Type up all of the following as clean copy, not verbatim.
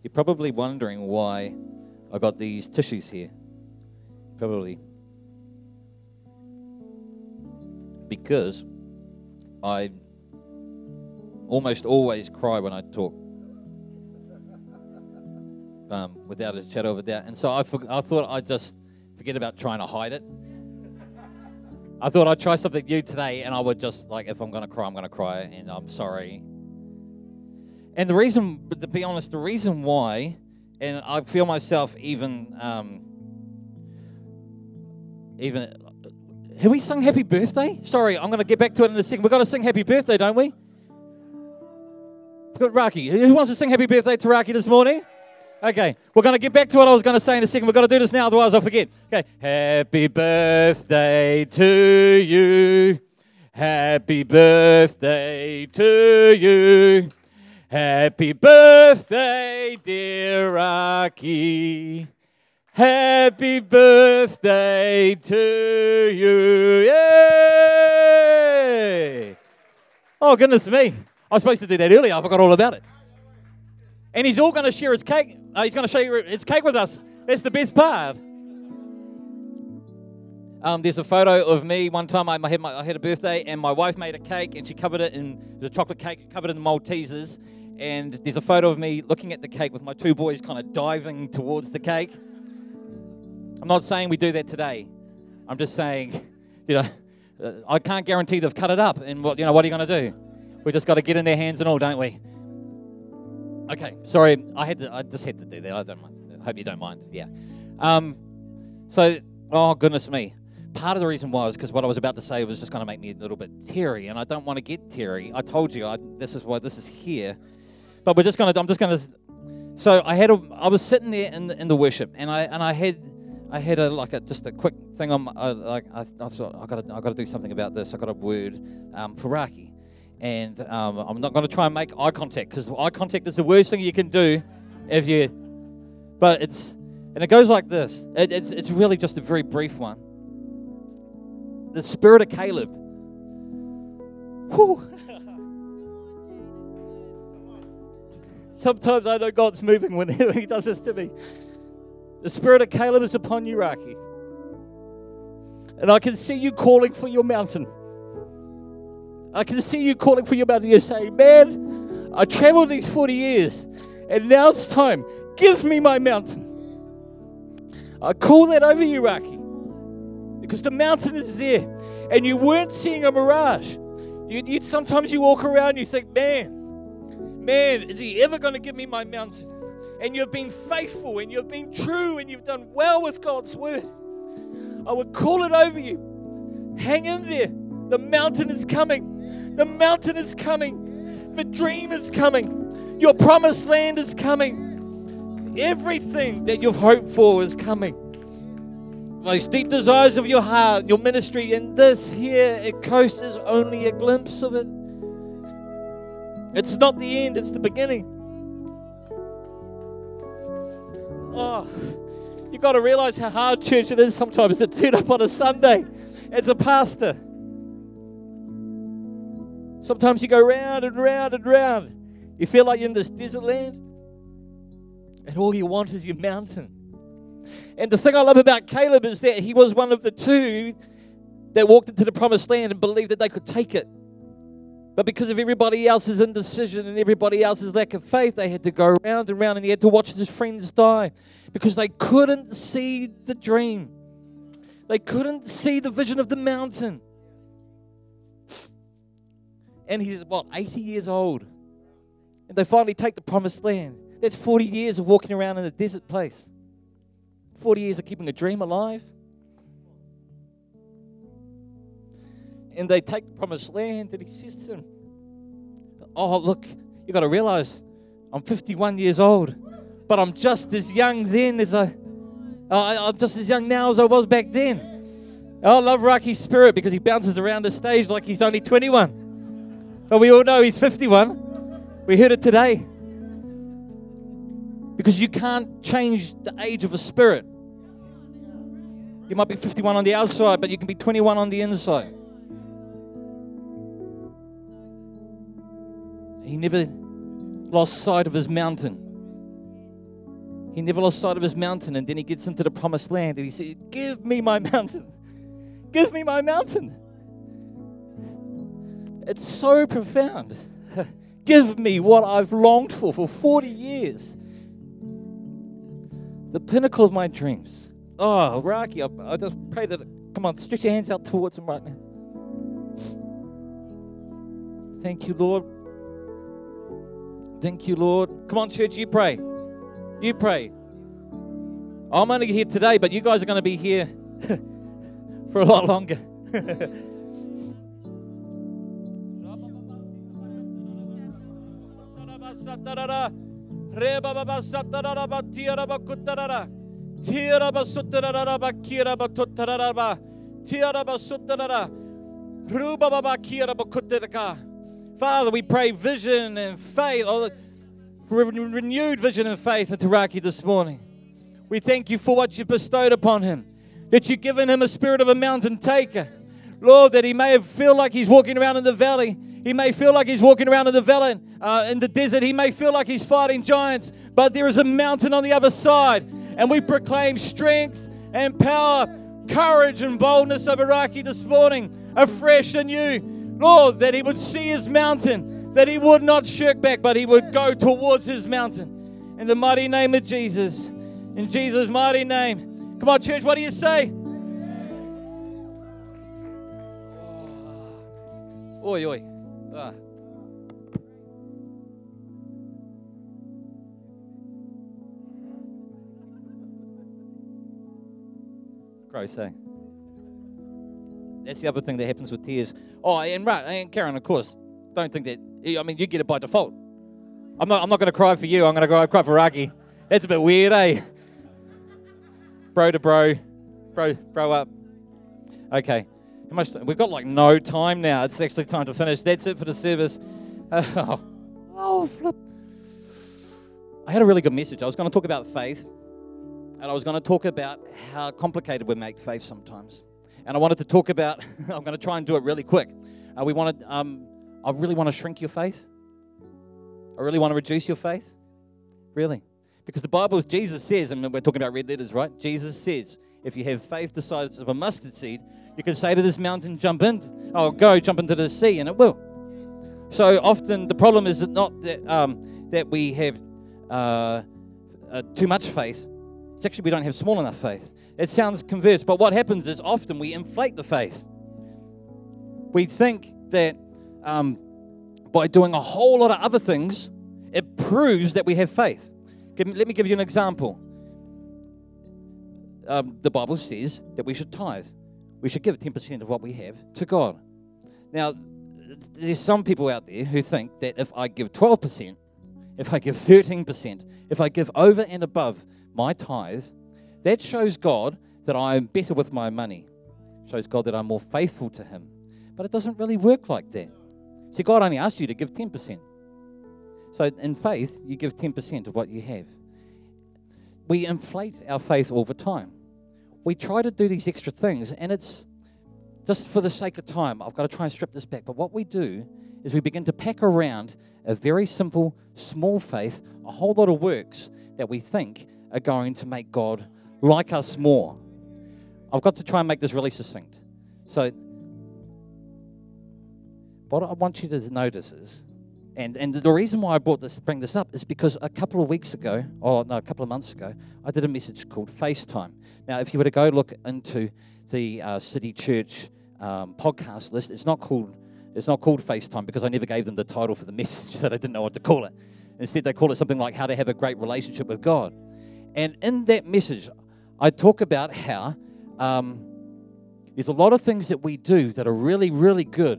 You're probably wondering why I got these tissues here. Probably. Because I almost always cry when I talk. Without a shadow of a doubt. And so I thought I'd just forget about trying to hide it. I thought I'd try something new today, and I would just, like, if I'm going to cry, I'm going to cry, and I'm sorry. And the reason, but to be honest, the reason why, and I feel myself even, have we sung Happy Birthday? Sorry, I'm going to get back to it in a second. We've got to sing Happy Birthday, don't we? We've got Raki. Who wants to sing Happy Birthday to Raki this morning? Okay, we're going to get back to what I was going to say in a second. We've got to do this now, otherwise I'll forget. Okay, happy birthday to you. Happy birthday to you. Happy birthday, dear Raki. Happy birthday to you. Yay! Oh, goodness me. I was supposed to do that earlier. I forgot all about it. And he's all going to share his cake. He's going to show you his cake with us. That's the best part. There's a photo of me. One time I had a birthday, and my wife made a cake, and she covered it in the chocolate cake, covered it in Maltesers. And there's a photo of me looking at the cake with my two boys kind of diving towards the cake. I'm not saying we do that today. I'm just saying, I can't guarantee they've cut it up. And what are you going to do? We just got to get in their hands and all, don't we? Okay, sorry, I just had to do that. I don't mind. I hope you don't mind. Yeah. Oh goodness me. Part of the reason was because what I was about to say was just going to make me a little bit teary, and I don't want to get teary. I told you this is why this is here. But I'm just going to. So I was sitting there in the worship, and I had just a quick thing on. I thought I got to do something about this. I got a word for Raki. And I'm not going to try and make eye contact, because eye contact is the worst thing you can do but it goes like this. It's really just a very brief one. The spirit of Caleb. Whew. Sometimes I know God's moving when he does this to me. The spirit of Caleb is upon you, Raki. And I can see you calling for your mountain. I can see you calling for your mountain. You're saying, man, I traveled these 40 years, and now it's time. Give me my mountain. I call that over you, Raki, because the mountain is there, and you weren't seeing a mirage. Sometimes you walk around and you think, man, is he ever going to give me my mountain? And you've been faithful, and you've been true, and you've done well with God's word. I would call it over you. Hang in there. The mountain is coming. The mountain is coming. The dream is coming. Your promised land is coming. Everything that you've hoped for is coming. Those deep desires of your heart, your ministry, and this here at Coast is only a glimpse of it. It's not the end, it's the beginning. Oh, you got to realize how hard church it is sometimes to turn up on a Sunday as a pastor. Sometimes you go round and round and round. You feel like you're in this desert land, and all you want is your mountain. And the thing I love about Caleb is that he was one of the two that walked into the promised land and believed that they could take it. But because of everybody else's indecision and everybody else's lack of faith, they had to go round and round, and he had to watch his friends die because they couldn't see the dream. They couldn't see the vision of the mountain. And he's, 80 years old. And they finally take the promised land. That's 40 years of walking around in a desert place. 40 years of keeping a dream alive. And they take the promised land, and he says to them, oh, look, you got to realize I'm 51 years old, but I'm just as young then as I'm just as young now as I was back then. I love Raki's spirit because he bounces around the stage like he's only 21. But we all know he's 51. We heard it today. Because you can't change the age of a spirit. You might be 51 on the outside, but you can be 21 on the inside. He never lost sight of his mountain. He never lost sight of his mountain, and then he gets into the promised land, and he says, give me my mountain. Give me my mountain. It's so profound. Give me what I've longed for 40 years. The pinnacle of my dreams. Oh, Raki, I just pray that, come on, stretch your hands out towards him right now. Thank you, Lord. Thank you, Lord. Come on, church, you pray. You pray. I'm only here today, but you guys are going to be here for a lot longer. Father, we pray vision and faith, renewed vision and faith into Raki this morning. We thank you for what you've bestowed upon him, that you've given him a spirit of a mountain taker. Lord, that he may feel like he's walking around in the valley. He may feel like he's walking around in the valley, in the desert. He may feel like he's fighting giants, but there is a mountain on the other side. And we proclaim strength and power, courage and boldness over Raki this morning, afresh and new. Lord, that he would see his mountain, that he would not shirk back, but he would go towards his mountain. In the mighty name of Jesus. In Jesus' mighty name. Come on, church, what do you say? Oi, oi. Ah. Gross, eh? That's the other thing that happens with tears. Oh, and Karen, of course, don't think that. I mean, you get it by default. I'm not going to cry for you. I'm going to cry for Raki. That's a bit weird, eh? Bro to bro up. Okay. We've got like no time now. It's actually time to finish. That's it for the service. Oh, flip. I had a really good message. I was going to talk about faith, and I was going to talk about how complicated we make faith sometimes. And I wanted to talk about, I'm going to try and do it really quick. I really want to shrink your faith. I really want to reduce your faith. Really. Because the Bible, Jesus says, and we're talking about red letters, right? Jesus says, if you have faith the size of a mustard seed, you can say to this mountain, jump into the sea, and it will. So often the problem is not that we have too much faith. It's actually we don't have small enough faith. It sounds converse, but what happens is often we inflate the faith. We think that by doing a whole lot of other things, it proves that we have faith. Let me give you an example. The Bible says that we should tithe. We should give 10% of what we have to God. Now, there's some people out there who think that if I give 12%, if I give 13%, if I give over and above my tithe, that shows God that I'm better with my money. Shows God that I'm more faithful to Him. But it doesn't really work like that. See, God only asks you to give 10%. So in faith, you give 10% of what you have. We inflate our faith all the time. We try to do these extra things, and it's just for the sake of time. I've got to try and strip this back. But what we do is we begin to pack around a very simple, small faith, a whole lot of works that we think are going to make God like us more. I've got to try and make this really succinct. So what I want you to notice is, and the reason why I bring this up is because a couple of months ago, I did a message called FaceTime. Now, if you were to go look into the City Church podcast list, it's not called FaceTime because I never gave them the title for the message, so they didn't know what to call it. Instead, they call it something like How to Have a Great Relationship with God. And in that message, I talk about how there's a lot of things that we do that are really, really good.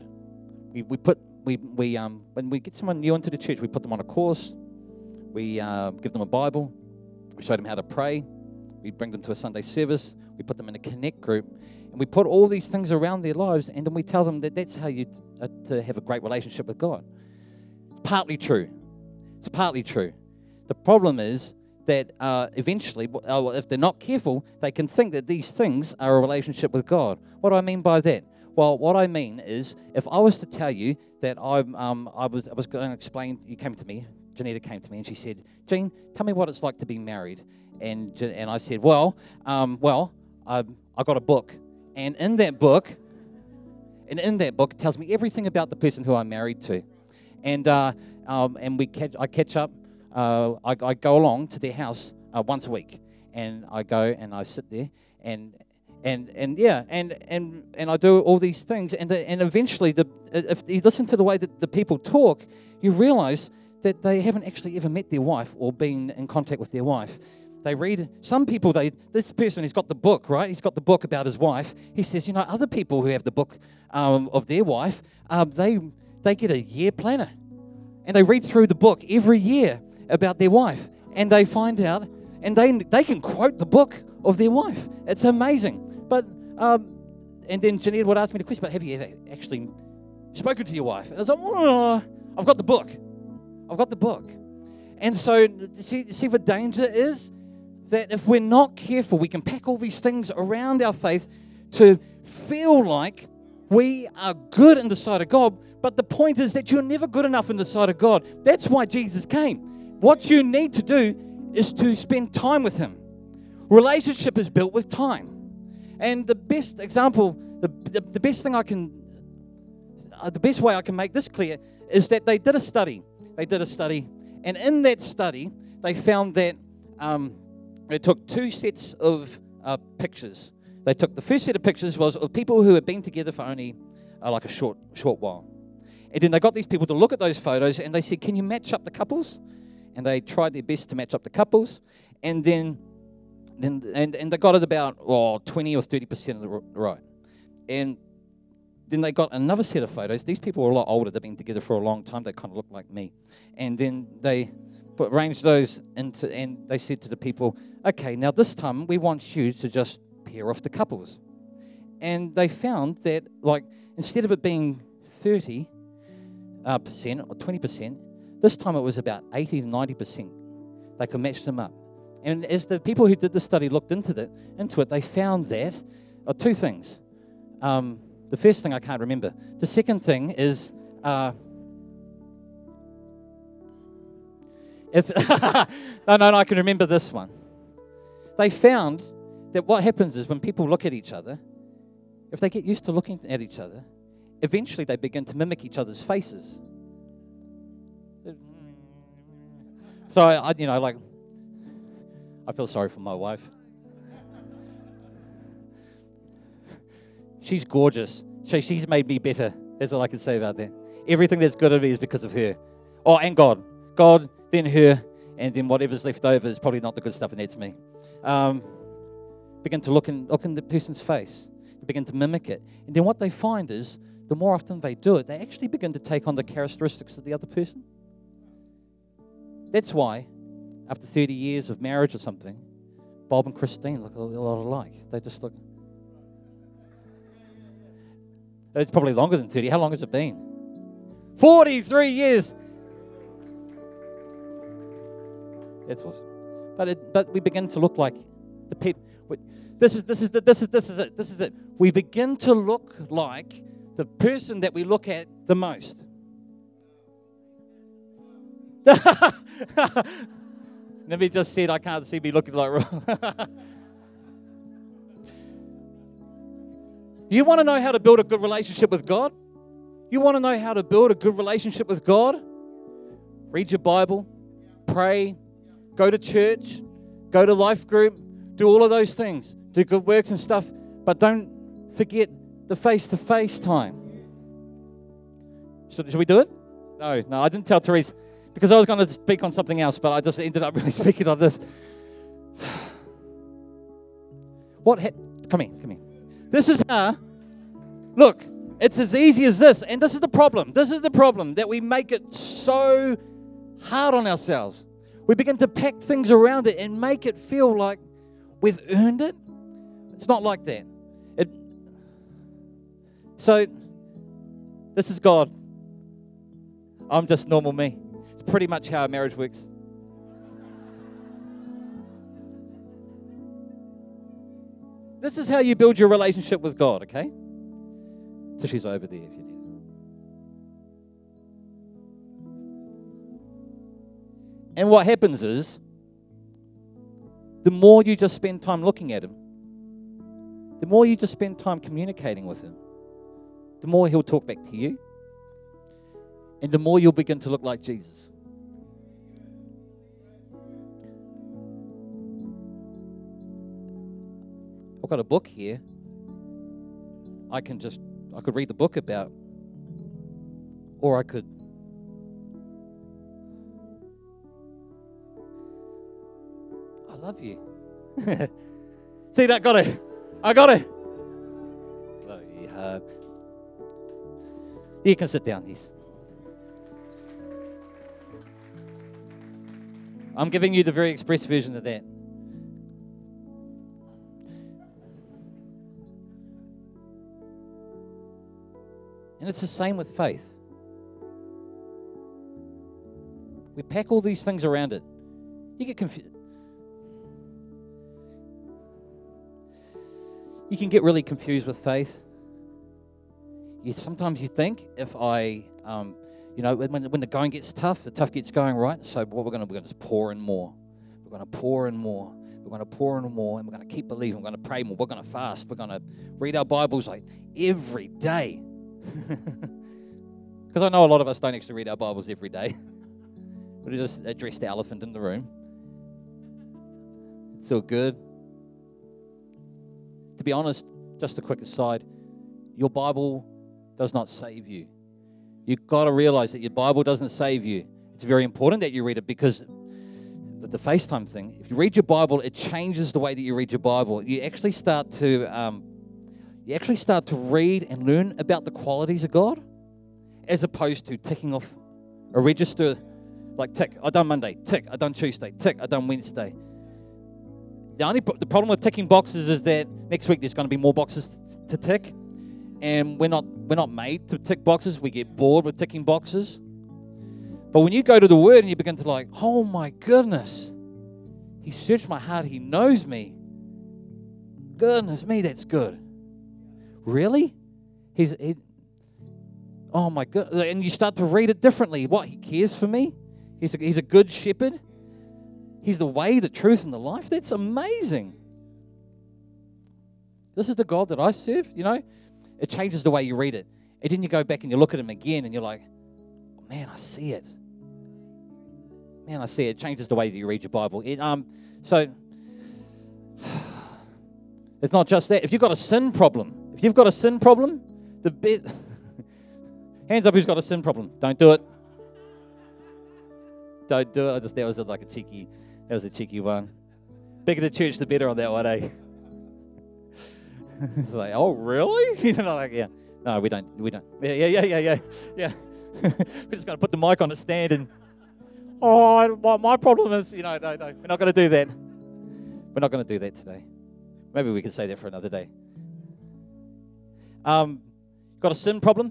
When we get someone new into the church, we put them on a course. We give them a Bible. We show them how to pray. We bring them to a Sunday service. We put them in a connect group. And we put all these things around their lives, and then we tell them that that's how you to have a great relationship with God. It's partly true. It's partly true. The problem is that eventually, if they're not careful, they can think that these things are a relationship with God. What do I mean by that? Well, what I mean is, if I was to tell you that I was going to explain, you came to me, Janita came to me and she said, Gene, tell me what it's like to be married. And I said, well, I got a book. And in that book, it tells me everything about the person who I'm married to. And I catch up. I go along to their house once a week. And I go and I sit there and I do all these things. And eventually, if you listen to the way that the people talk, you realize that they haven't actually ever met their wife or been in contact with their wife. They read, some people, this person, he's got the book, right? He's got the book about his wife. He says, other people who have the book of their wife, they get a year planner. And they read through the book every year about their wife. And they find out, and they can quote the book of their wife. It's amazing. But, and then Janine would ask me the question, but have you ever actually spoken to your wife? And I was like, oh, I've got the book. And so, see the danger is that if we're not careful, we can pack all these things around our faith to feel like we are good in the sight of God. But the point is that you're never good enough in the sight of God. That's why Jesus came. What you need to do is to spend time with Him. Relationship is built with time. And the best example, the best way I can make this clear is that they did a study. And in that study, they found that they took two sets of pictures. They took the first set of pictures was of people who had been together for only like a short while. And then they got these people to look at those photos and they said, can you match up the couples? And they tried their best to match up the couples. And then they got it about 20 or 30% of the right. And then they got another set of photos. These people were a lot older. They've been together for a long time. They kind of look like me. And then they arranged those into, and they said to the people, okay, now this time we want you to just pair off the couples. And they found that, instead of it being 30% or 20%, this time it was about 80 to 90%. They could match them up. And as the people who did the study looked into it, they found that two things. The first thing I can't remember. The second thing is no, I can remember this one. They found that what happens is when people look at each other, if they get used to looking at each other, eventually they begin to mimic each other's faces. So I feel sorry for my wife. She's gorgeous. She's made me better. That's all I can say about that. Everything that's good at me is because of her. Oh, and God. God, then her, and then whatever's left over is probably not the good stuff, and that's me. Begin to look in the person's face. They begin to mimic it. And then what they find is, the more often they do it, they actually begin to take on the characteristics of the other person. That's why, after 30 years of marriage or something, Bob and Christine look a lot alike. They just look... It's probably longer than 30. How long has it been? 43 years. That's awesome. But we begin to look like the people. This is it. We begin to look like the person that we look at the most. Nobody just said, I can't see me looking like Rob. You want to know how to build a good relationship with God? You want to know how to build a good relationship with God? Read your Bible, pray, go to church, go to life group, do all of those things, do good works and stuff, but don't forget the face-to-face time. Should we do it? No, I didn't tell Therese because I was going to speak on something else, but I just ended up really speaking on this. Come here. This is look, it's as easy as this, and this is the problem. This is the problem, that we make it so hard on ourselves. We begin to pack things around it and make it feel like we've earned it. It's not like that. So, this is God. I'm just normal me. It's pretty much how a marriage works. This is how you build your relationship with God, okay? Tissue's over there if you need And what happens is, the more you just spend time looking at him, the more you just spend time communicating with him, the more he'll talk back to you, and the more you'll begin to look like Jesus. I've got a book here. I could read the book about, or I could I love you. See that? Got it. I got it. Oh, yeah. You can sit down, please. I'm giving you the very express version of that. And it's the same with faith. We pack all these things around it. You get confused. You can get really confused with faith. Sometimes you think, if I, when the going gets tough, the tough gets going, right? So what we're going to just pour in more. We're going to pour in more. We're going to pour in more, and we're going to keep believing. We're going to pray more. We're going to fast. We're going to read our Bibles like every day. Because I know a lot of us don't actually read our Bibles every day. We just address the elephant in the room. It's all good. To be honest, just a quick aside, your Bible does not save you. You've got to realize that your Bible doesn't save you. It's very important that you read it, because with the FaceTime thing, if you read your Bible, it changes the way that you read your Bible. You actually start to read and learn about the qualities of God, as opposed to ticking off a register, like tick, I done Monday, tick, I done Tuesday, tick, I done Wednesday. The problem with ticking boxes is that next week there's going to be more boxes to tick, and we're not made to tick boxes. We get bored with ticking boxes. But when you go to the Word and you begin to like, oh my goodness, He searched my heart, He knows me. Goodness me, that's good. Really? Oh my God. And you start to read it differently. What? He cares for me? He's a good shepherd? He's the way, the truth, and the life? That's amazing. This is the God that I serve, It changes the way you read it. And then you go back and you look at Him again and you're like, oh, man, I see it. Man, I see it. It changes the way that you read your Bible. So, it's not just that. If you've got a sin problem, hands up who's got a sin problem. Don't do it. Don't do it. That was a cheeky one. Bigger the church, the better on that one, eh? It's like, oh, really? Yeah. No, we don't. Yeah. We're just going to put the mic on a stand and, my problem is, no. We're not going to do that. We're not going to do that today. Maybe we can say that for another day. Got a sin problem?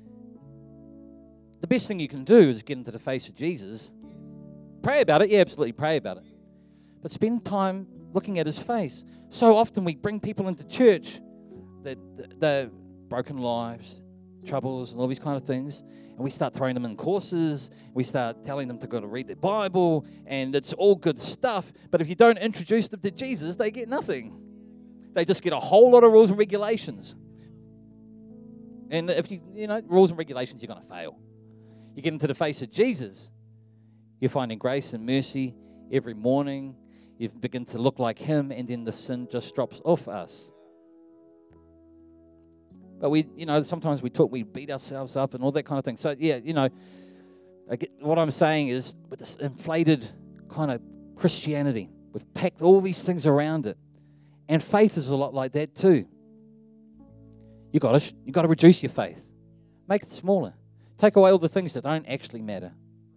The best thing you can do is get into the face of Jesus. Pray about it. Yeah, absolutely pray about it. But spend time looking at His face. So often we bring people into church, they're broken lives, troubles, and all these kind of things, and we start throwing them in courses. We start telling them to go to read their Bible, and it's all good stuff. But if you don't introduce them to Jesus, they get nothing. They just get a whole lot of rules and regulations. And if rules and regulations, you're going to fail. You get into the face of Jesus, you're finding grace and mercy every morning. You begin to look like Him, and then the sin just drops off us. But sometimes we beat ourselves up and all that kind of thing. So, what I'm saying is, with this inflated kind of Christianity, we've packed all these things around it. And faith is a lot like that too. You got to reduce your faith. Make it smaller. Take away all the things that don't actually matter.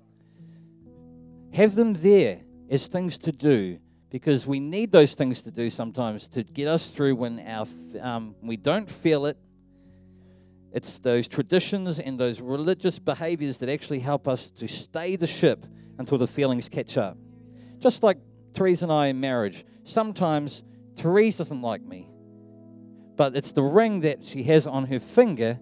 Have them there as things to do, because we need those things to do sometimes to get us through when we don't feel it. It's those traditions and those religious behaviors that actually help us to stay the ship until the feelings catch up. Just like Therese and I in marriage. Sometimes Therese doesn't like me, but it's the ring that she has on her finger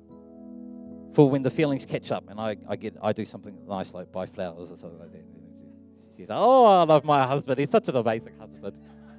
for when the feelings catch up, and I do something nice like buy flowers or something like that. She's like, oh, I love my husband. He's such an amazing husband.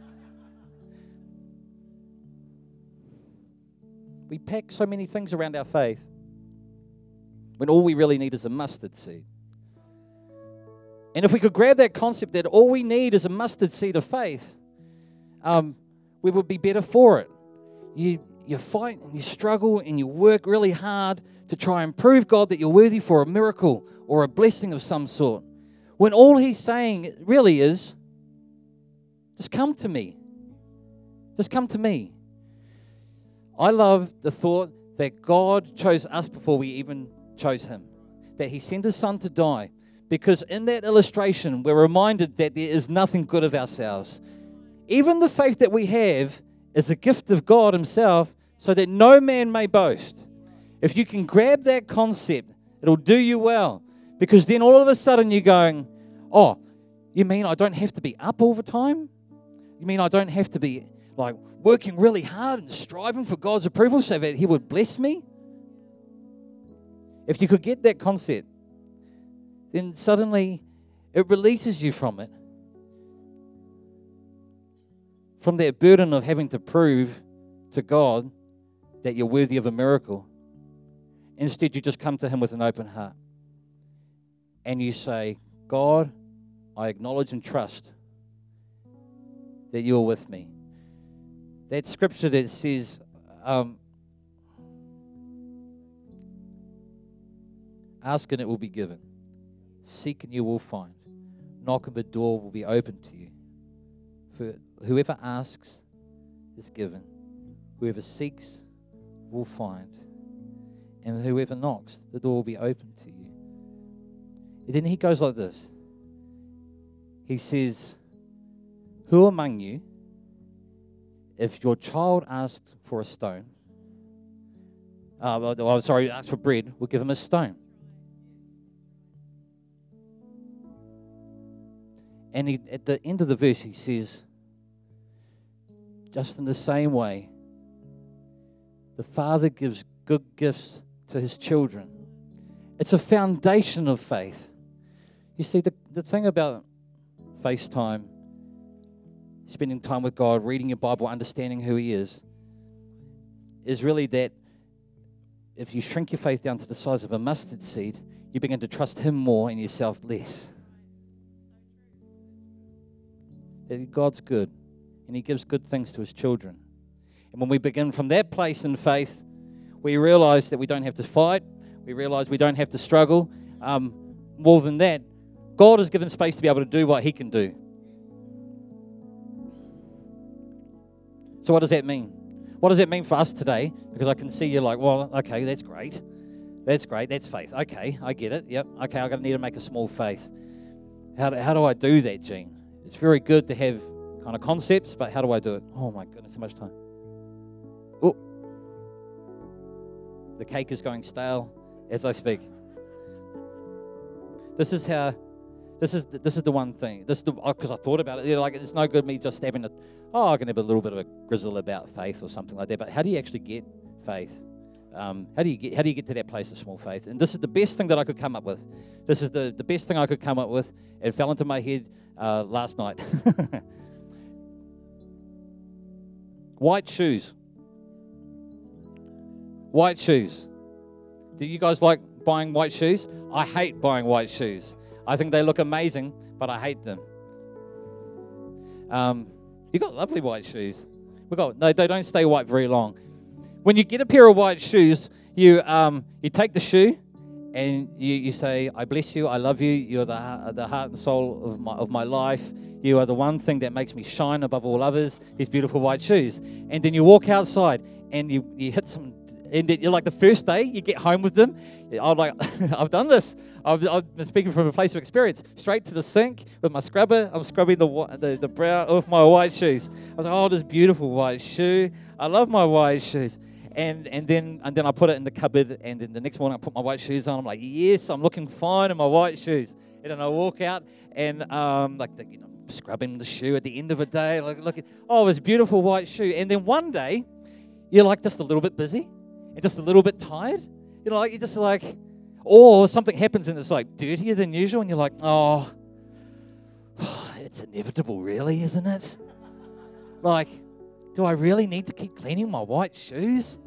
We pack so many things around our faith when all we really need is a mustard seed. And if we could grab that concept that all we need is a mustard seed of faith, we would be better for it. You fight and you struggle and you work really hard to try and prove God that you're worthy for a miracle or a blessing of some sort. When all he's saying really is, just come to me. Just come to me. I love the thought that God chose us before we even chose him. That he sent his son to die. Because in that illustration, we're reminded that there is nothing good of ourselves. Even the faith that we have is a gift of God himself, so that no man may boast. If you can grab that concept, it'll do you well. Because then all of a sudden you're going, oh, you mean I don't have to be up all the time? You mean I don't have to be like working really hard and striving for God's approval so that he would bless me? If you could get that concept, then suddenly it releases you from it. From that burden of having to prove to God that you're worthy of a miracle. Instead, you just come to him with an open heart. And you say, God, I acknowledge and trust that you're with me. That scripture that says, ask and it will be given. Seek and you will find. Knock and the door will be open to you. For whoever asks is given. Whoever seeks will find. And whoever knocks, the door will be open to you. And then he goes like this. He says, who among you, if your child asked for a stone, asked for bread, will give him a stone? And at the end of the verse, he says, just in the same way, the Father gives good gifts to his children. It's a foundation of faith. You see, the thing about FaceTime, spending time with God, reading your Bible, understanding who he is really that if you shrink your faith down to the size of a mustard seed, you begin to trust him more and yourself less. God's good, and he gives good things to his children. And when we begin from that place in faith, we realize that we don't have to fight. We realize we don't have to struggle. More than that, God has given space to be able to do what he can do. So what does that mean? What does that mean for us today? Because I can see you're like, well, okay, that's great. That's great. That's faith. Okay, I get it. Yep. Okay, I'm going to need to make a small faith. How do I do that, Gene? It's very good to have kind of concepts, but how do I do it? Oh my goodness, how much time? Oh, the cake is going stale as I speak. This is the one thing. Because I thought about it. Like it's no good me just having I can have a little bit of a grizzle about faith or something like that. But how do you actually get faith? How do you get to that place of small faith? And this is the best thing that I could come up with. This is the best thing I could come up with. It fell into my head last night. White shoes. White shoes. Do you guys like buying white shoes? I hate buying white shoes. I think they look amazing, but I hate them. You got lovely white shoes. They don't stay white very long. When you get a pair of white shoes, you take the shoe and you say, I bless you, I love you, you're the heart and soul of my life. You are the one thing that makes me shine above all others, these beautiful white shoes. And then you walk outside and you hit some, and you're like the first day you get home with them, I'm like, I've done this. I'm speaking from a place of experience. Straight to the sink with my scrubber. I'm scrubbing the brown off my white shoes. I was like, oh, this beautiful white shoe. I love my white shoes. And then I put it in the cupboard. And then the next morning I put my white shoes on. I'm like, yes, I'm looking fine in my white shoes. And then I walk out and scrubbing the shoe at the end of the day. Looking, oh, this beautiful white shoe. And then one day you're like just a little bit busy and just a little bit tired. You know, like you're just like. Or something happens and it's like dirtier than usual and you're like, oh, it's inevitable, really, isn't it? Like, do I really need to keep cleaning my white shoes?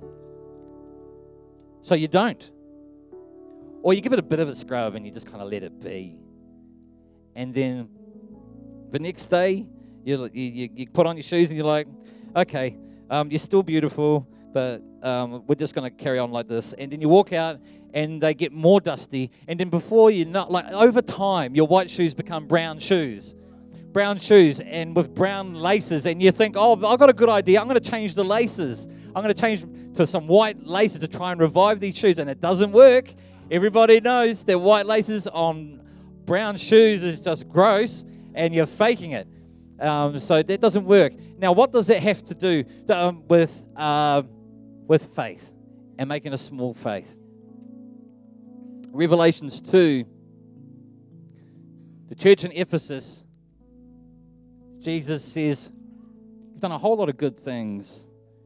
So you don't. Or you give it a bit of a scrub and you just kind of let it be. And then the next day, you put on your shoes and you're like, okay, you're still beautiful, but we're just going to carry on like this. And then you walk out and they get more dusty. And then before you know, like over time, your white shoes become brown shoes. Brown shoes and with brown laces. And you think, oh, I've got a good idea. I'm going to change the laces. I'm going to change to some white laces to try and revive these shoes. And it doesn't work. Everybody knows that white laces on brown shoes is just gross, and you're faking it. So that doesn't work. Now, what does that have to do with faith and making a small faith? Revelations 2, the church in Ephesus, Jesus says, you've done a whole lot of good things,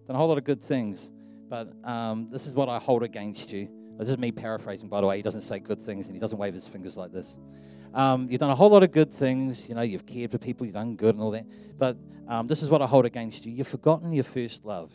but this is what I hold against you. This is me paraphrasing, by the way. He doesn't say good things, and he doesn't wave his fingers like this. You've done a whole lot of good things. You've cared for people. You've done good and all that. But this is what I hold against you. You've forgotten your first love.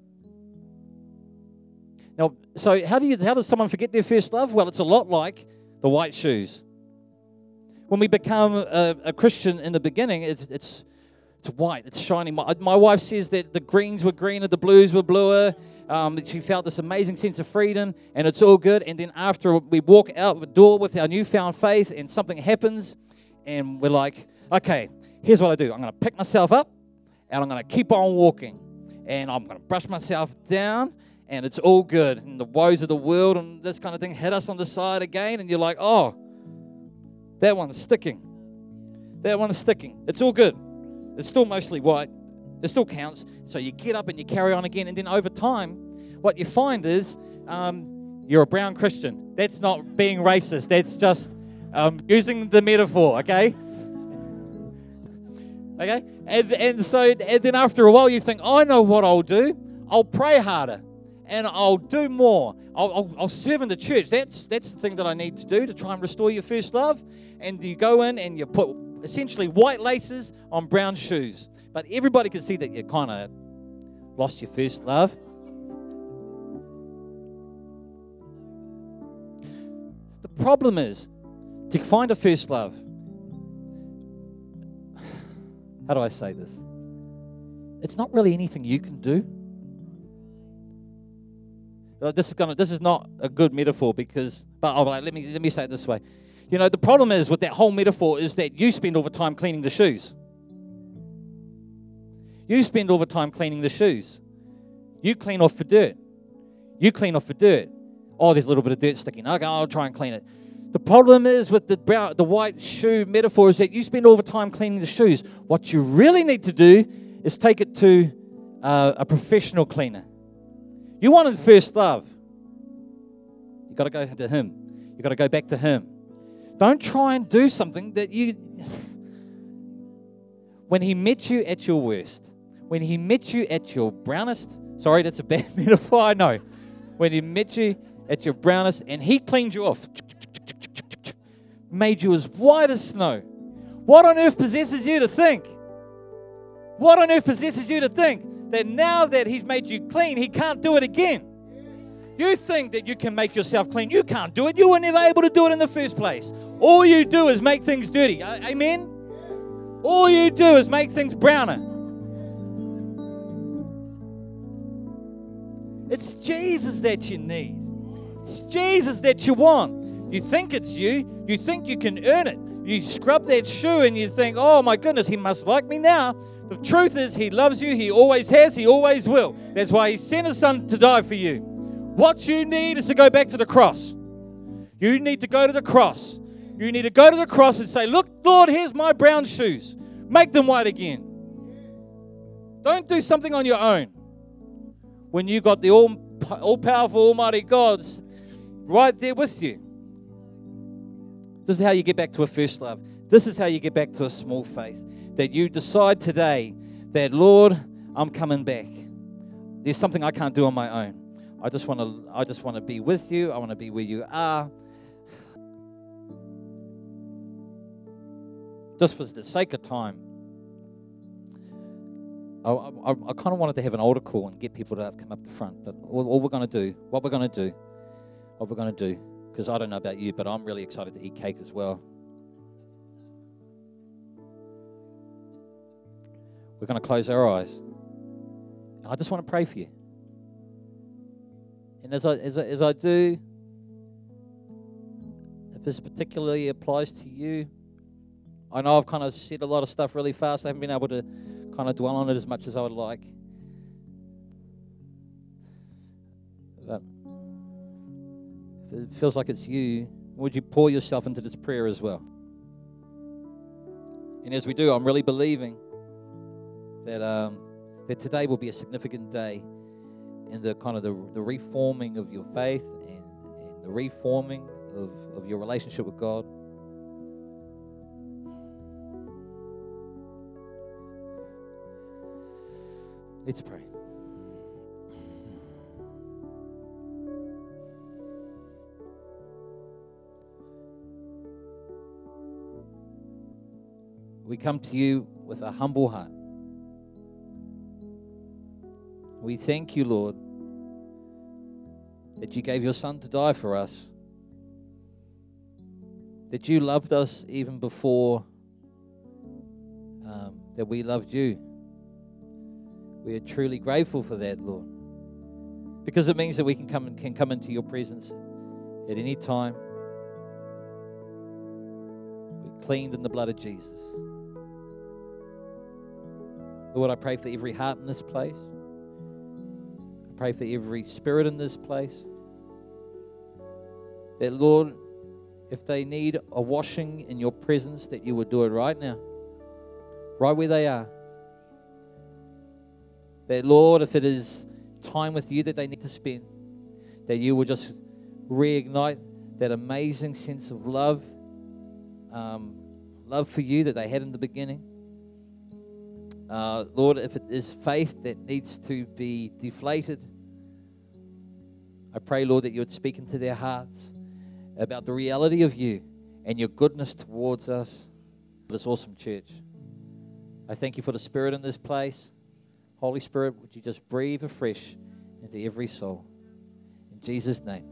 Now, so how does someone forget their first love? Well, it's a lot like the white shoes. When we become a Christian in the beginning, it's white. It's shiny. My wife says that the greens were greener, the blues were bluer. She felt this amazing sense of freedom, and it's all good. And then after we walk out the door with our newfound faith, and something happens, and we're like, okay, here's what I do. I'm going to pick myself up, and I'm going to keep on walking. And I'm going to brush myself down, and it's all good. And the woes of the world and this kind of thing hit us on the side again, and you're like, oh, that one's sticking. It's all good. It's still mostly white. It still counts. So you get up and you carry on again. And then over time, what you find is you're a brown Christian. That's not being racist. That's just using the metaphor, okay? Okay? And then after a while you think, I know what I'll do. I'll pray harder. And I'll do more. I'll serve in the church. That's the thing that I need to do to try and restore your first love. And you go in and you put essentially white laces on brown shoes. But everybody can see that you kind of lost your first love. The problem is, to find a first love, how do I say this? It's not really anything you can do. This is not a good metaphor let me say it this way. The problem is with that whole metaphor is that you spend all the time cleaning the shoes. You spend all the time cleaning the shoes. You clean off the dirt. Oh, there's a little bit of dirt sticking. Okay, I'll try and clean it. The problem is with the white shoe metaphor is that you spend all the time cleaning the shoes. What you really need to do is take it to a professional cleaner. You wanted first love. You've got to go to him. You've got to go back to him. Don't try and do something that you... When he met you at your worst, when he met you at your brownest, sorry, that's a bad metaphor, I know. When he met you at your brownest and he cleaned you off, made you as white as snow. What on earth possesses you to think? That now that he's made you clean, he can't do it again? You think that you can make yourself clean. You can't do it. You were never able to do it in the first place. All you do is make things dirty. Amen? All you do is make things browner. It's Jesus that you need. It's Jesus that you want. You think it's you. You think you can earn it. You scrub that shoe and you think, oh my goodness, he must like me now. The truth is, he loves you. He always has. He always will. That's why he sent his son to die for you. What you need is to go back to the cross. You need to go to the cross. You need to go to the cross and say, look, Lord, here's my brown shoes. Make them white again. Don't do something on your own. When you got the all-powerful, almighty God right there with you. This is how you get back to a first love. This is how you get back to a small faith. That you decide today that, Lord, I'm coming back. There's something I can't do on my own. I just want to be with you. I want to be where you are. just for the sake of time, I kind of wanted to have an altar call and get people to come up the front. But what we're going to do, because I don't know about you, but I'm really excited to eat cake as well. We're going to close our eyes. And I just want to pray for you. And as I do, if this particularly applies to you, I know I've kind of said a lot of stuff really fast. I haven't been able to kind of dwell on it as much as I would like. But if it feels like it's you, would you pour yourself into this prayer as well? And as we do, I'm really believing that that today will be a significant day in the kind of the reforming of your faith and the reforming of your relationship with God. Let's pray. We come to you with a humble heart. We thank you, Lord, that you gave your Son to die for us, that you loved us even before that we loved you. We are truly grateful for that, Lord, because it means that we can come into your presence at any time. We're cleaned in the blood of Jesus. Lord, I pray for every heart in this place. I pray for every spirit in this place. That, Lord, if they need a washing in your presence, that you would do it right now, right where they are. That, Lord, if it is time with you that they need to spend, that you will just reignite that amazing sense of love, love for you that they had in the beginning. Lord, if it is faith that needs to be deflated, I pray, Lord, that you would speak into their hearts about the reality of you and your goodness towards us, this awesome church. I thank you for the Spirit in this place. Holy Spirit, would you just breathe afresh into every soul. In Jesus' name.